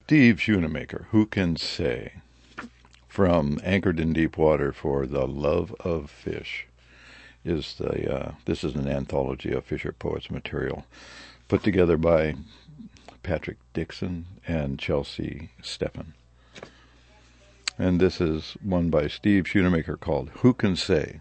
Steve Schoonemaker, Who Can Say? From Anchored in Deep Water for the Love of Fish. This is an anthology of Fisher Poets material put together by Patrick Dixon and Chelsea Steffen. And this is one by Steve Schoonemaker called Who Can Say?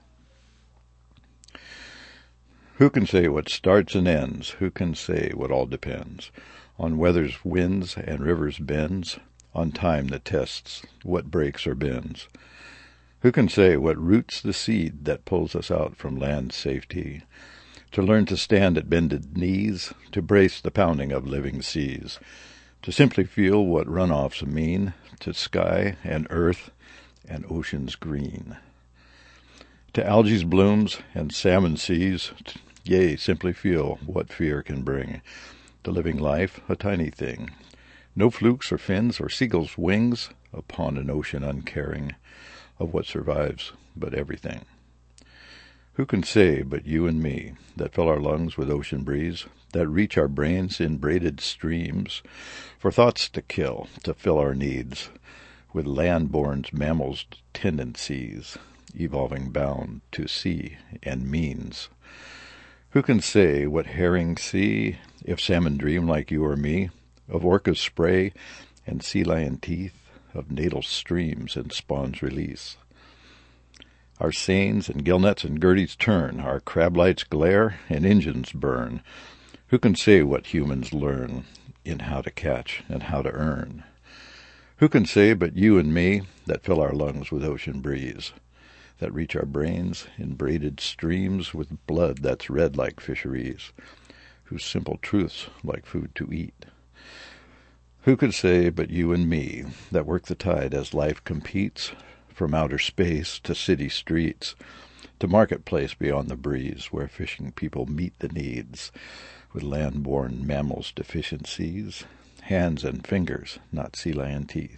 Who can say what starts and ends? Who can say what all depends? On weather's winds and rivers' bends, on time that tests what breaks or bends. Who can say what roots the seed that pulls us out from land's safety, to learn to stand at bended knees, to brace the pounding of living seas, to simply feel what runoffs mean to sky and earth and ocean's green, to algae's blooms and salmon seas, yea, simply feel what fear can bring, the living life a tiny thing, no flukes or fins or seagulls' wings upon an ocean uncaring of what survives but everything. Who can say but you and me, that fill our lungs with ocean breeze, that reach our brains in braided streams, for thoughts to kill, to fill our needs, with land-born mammals' tendencies, evolving bound to sea and means. Who can say what herring see, if salmon dream like you or me, of orca's spray and sea lion teeth, of natal streams and spawn's release? Our seines and gillnets and gerties turn, our crab lights glare and engines burn. Who can say what humans learn in how to catch and how to earn? Who can say but you and me, that fill our lungs with ocean breeze, that reach our brains in braided streams with blood that's red like fisheries, whose simple truths like food to eat? Who could say but you and me, that work the tide as life competes, from outer space to city streets, to marketplace beyond the breeze, where fishing people meet the needs, with land-born mammals' deficiencies, hands and fingers, not sea lion teeth?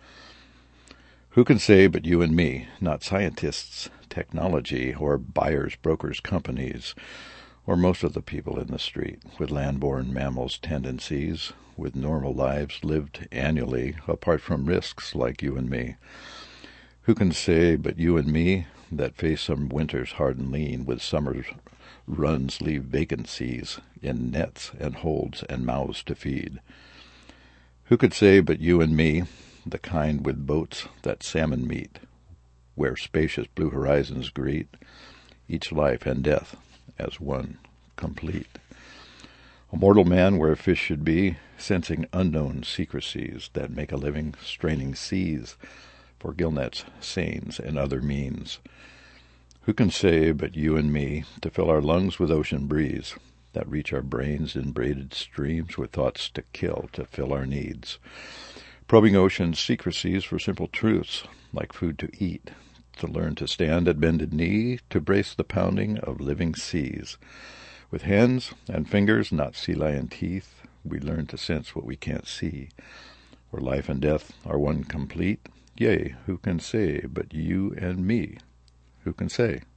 Who can say but you and me, not scientists, technology, or buyers, brokers, companies, or most of the people in the street, with land-born mammals' tendencies, with normal lives lived annually, apart from risks like you and me? Who can say but you and me, that face some winters hard and lean, with summer's runs leave vacancies in nets and holds and mouths to feed? Who could say but you and me, the kind with boats that salmon meet, where spacious blue horizons greet each life and death as one complete? A mortal man where fish should be, sensing unknown secrecies that make a living straining seas for gillnets, seines, and other means. Who can say but you and me, to fill our lungs with ocean breeze, that reach our brains in braided streams with thoughts to kill, to fill our needs, probing ocean's secrecies for simple truths like food to eat, to learn to stand at bended knee, to brace the pounding of living seas. With hands and fingers, not sea lion teeth, we learn to sense what we can't see, where life and death are one complete. Yea, who can say but you and me? Who can say?